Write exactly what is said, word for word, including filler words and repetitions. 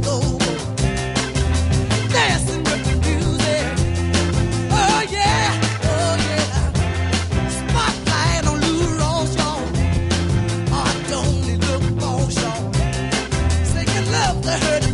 go. Dancing with the music. Oh yeah, oh yeah. Spotlight on Lou Rawls, I don't need look for Sean. Singing love to her.